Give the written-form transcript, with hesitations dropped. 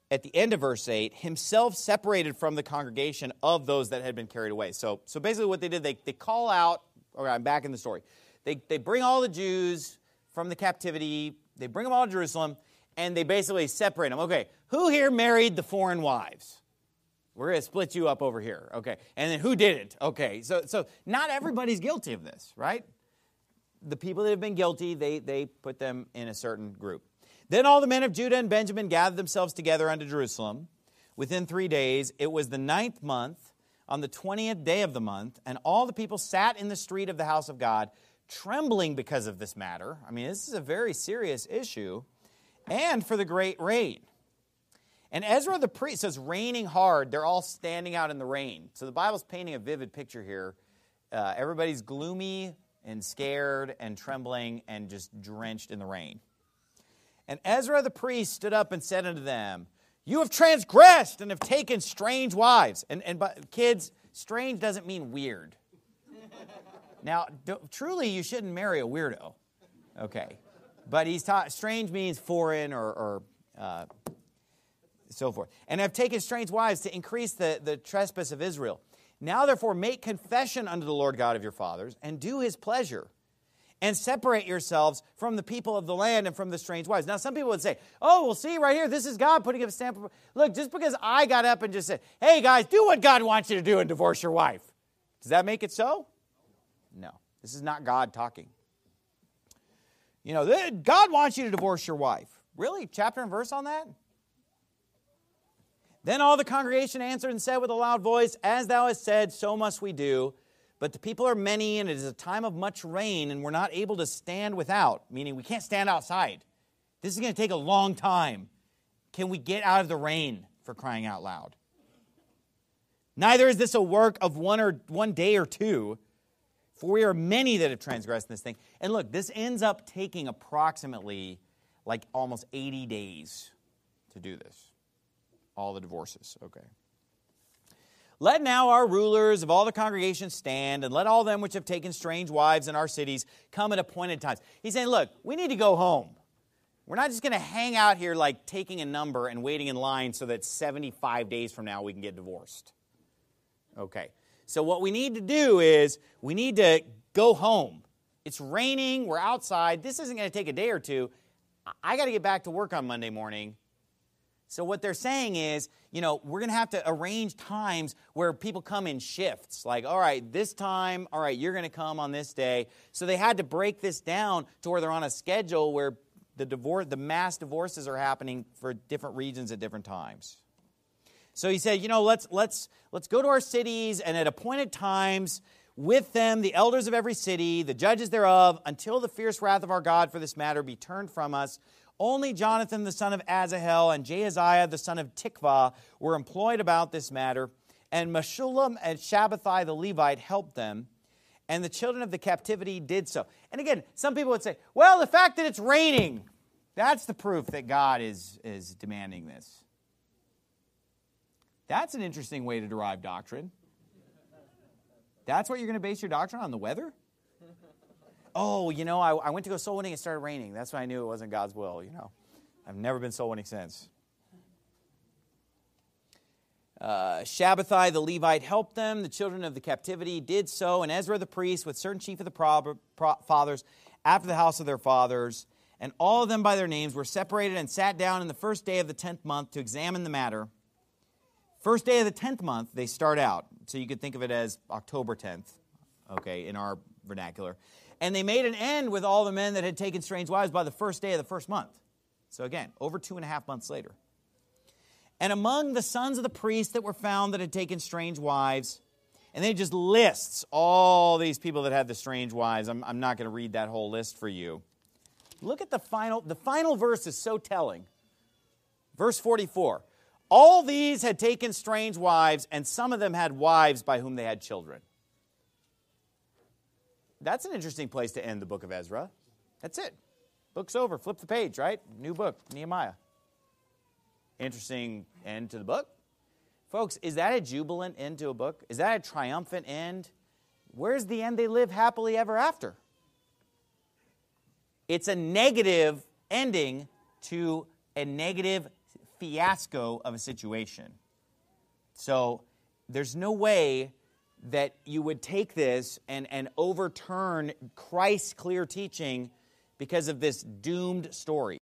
at the end of verse 8, himself separated from the congregation of those that had been carried away. So basically what they did, they call out, okay, I'm back in the story. They bring all the Jews from the captivity, they bring them all to Jerusalem, and they basically separate them. Okay, who here married the foreign wives? We're going to split you up over here. Okay, and then who didn't? Okay, so not everybody's guilty of this, right? The people that have been guilty, they put them in a certain group. Then all the men of Judah and Benjamin gathered themselves together unto Jerusalem. Within 3 days, it was the 9th month, on the 20th day of the month, and all the people sat in the street of the house of God, trembling because of this matter. I mean, this is a very serious issue, and for the great rain. And Ezra the priest, says raining hard, they're all standing out in the rain. So the Bible's painting a vivid picture here. Everybody's gloomy and scared and trembling and just drenched in the rain. And Ezra the priest stood up and said unto them, you have transgressed and have taken strange wives. But kids, strange doesn't mean weird. Now, truly, you shouldn't marry a weirdo. Okay. But he's taught, strange means foreign or so forth. And have taken strange wives to increase the trespass of Israel. Now, therefore, make confession unto the Lord God of your fathers and do his pleasure. And separate yourselves from the people of the land and from the strange wives. Now, some people would say, oh, well, see, right here, this is God putting up a stamp. Look, just because I got up and just said, hey, guys, do what God wants you to do and divorce your wife. Does that make it so? No. This is not God talking. You know, God wants you to divorce your wife. Really? Chapter and verse on that? Then all the congregation answered and said with a loud voice, as thou hast said, so must we do. But the people are many, and it is a time of much rain, and we're not able to stand without, meaning we can't stand outside. This is going to take a long time. Can we get out of the rain, for crying out loud? Neither is this a work of one day or two, for we are many that have transgressed this thing. And look, this ends up taking approximately like almost 80 days to do this. All the divorces, okay. Let now our rulers of all the congregations stand, and let all them which have taken strange wives in our cities come at appointed times. He's saying, look, we need to go home. We're not just going to hang out here like taking a number and waiting in line so that 75 days from now we can get divorced. Okay, so what we need to do is we need to go home. It's raining, we're outside. This isn't going to take a day or two. I got to get back to work on Monday morning. So what they're saying is, you know, we're going to have to arrange times where people come in shifts. Like, all right, this time, all right, you're going to come on this day. So they had to break this down to where they're on a schedule where the mass divorces are happening for different regions at different times. So he said, you know, let's go to our cities, and at appointed times with them the elders of every city, the judges thereof, until the fierce wrath of our God for this matter be turned from us. Only Jonathan the son of Asahel and Jehaziah the son of Tikvah were employed about this matter, and Meshullam and Shabbathai the Levite helped them, and the children of the captivity did so. And again, some people would say, well, the fact that it's raining, that's the proof that God is demanding this. That's an interesting way to derive doctrine. That's what you're going to base your doctrine on, the weather? Oh, you know, I went to go soul winning and it started raining. That's when I knew it wasn't God's will, you know. I've never been soul winning since. Shabbathai the Levite helped them. The children of the captivity did so. And Ezra the priest with certain chief of the fathers after the house of their fathers. And all of them by their names were separated and sat down in the first day of the 10th month to examine the matter. First day of the 10th month, they start out. So you could think of it as October 10th, okay, in our vernacular. And they made an end with all the men that had taken strange wives by the first day of the first month. So again, over 2.5 months later. And among the sons of the priests that were found that had taken strange wives, and they just lists all these people that had the strange wives. I'm not going to read that whole list for you. Look at the final verse is so telling. Verse 44. All these had taken strange wives, and some of them had wives by whom they had children. That's an interesting place to end the book of Ezra. That's it. Book's over. Flip the page, right? New book, Nehemiah. Interesting end to the book. Folks, is that a jubilant end to a book? Is that a triumphant end? Where's the end? They live happily ever after. It's a negative ending to a negative fiasco of a situation. So there's no way that you would take this and overturn Christ's clear teaching because of this doomed story.